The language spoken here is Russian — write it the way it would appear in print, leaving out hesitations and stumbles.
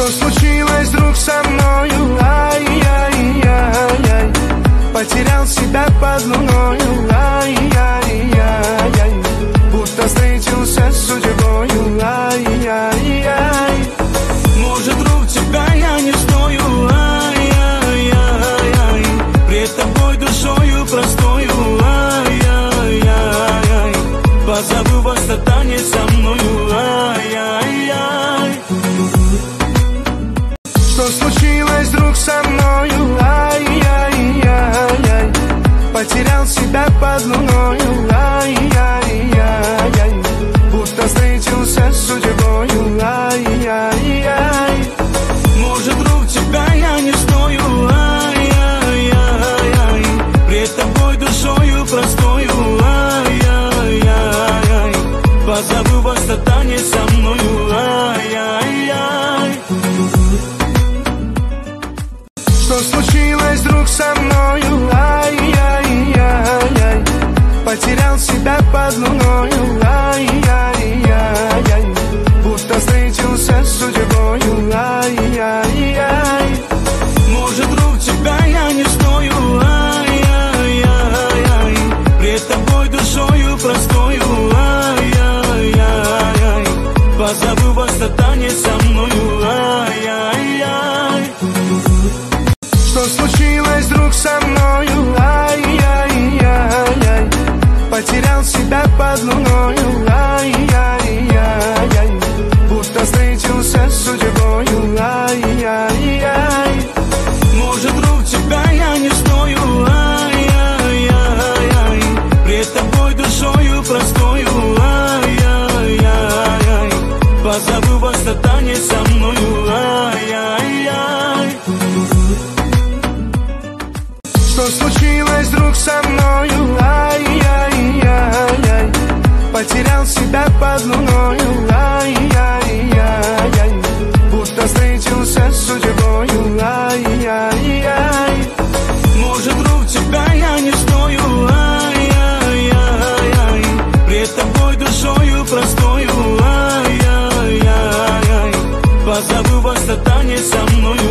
Что случилось вдруг со мною? Ай-яй-яй-яй. Потерял себя под луною. Ай-яй-яй-яй. Будто встретился с судьбою. Ай-яй-яй. Может, вдруг тебя я не стою. Ай-яй-яй-яй. Пред тобой душою простою. Ай-яй-яй-яй. Позову вас, а танец со мною. Ай-яй-яй. Что случилось вдруг со мною? Ай-яй-яй-яй. Потерял себя под луною. Ай-яй-яй-яй. Будто встретился с судьбою. Ай-яй-яй. Может, вдруг тебя я не стою. Ай-яй-яй-яй. Пред тобой душою простою. Ай-яй-яй-яй. Позову вас, а танец со мною. Ай-яй-яй. Что случилось вдруг со мною? Ай-яй-яй-яй. Потерял себя под луною. Ай-яй-яй-яй. Будто встретился с судьбою. Ай-яй-яй. Может, вдруг тебя я не стою. Ай-яй-яй-яй. Пред тобой душою простою. Ай-яй-яй-яй. Позову вас, а танец со мною. Ай-яй-яй. Что случилось вдруг со мною? Ай-яй-яй-яй. Потерял себя под луною. Ай-яй-яй-яй. Будто встретился с судьбою. Ай-яй-яй. Может, вдруг тебя я не стою. Ай-яй-яй-яй. Пред тобой душою простою. Ай-яй-яй-яй. Позову вас, а танец со мною. Ай-яй-яй. Что случилось вдруг со мною? Ай-яй-яй-яй. Потерял себя под луною. Ай-яй-яй-яй. Будто встретился с судьбою. Ай-яй-яй. Может, вдруг тебя я не стою. Ай-яй-яй-яй. Пред тобой душою простою. Ай-яй-яй-яй. Позову вас, а танец со мною. Ай-яй-яй. Что случилось вдруг со мною? Ай-яй-яй-яй. Потерял себя под луною. Ай-яй-яй-яй. Будто встретился с судьбою. Ай-яй-яй. Может, вдруг тебя я не стою. Ай-яй-яй-яй. Пред тобой душою простою. Ай-яй-яй-яй. Позову вас, а танец со мною.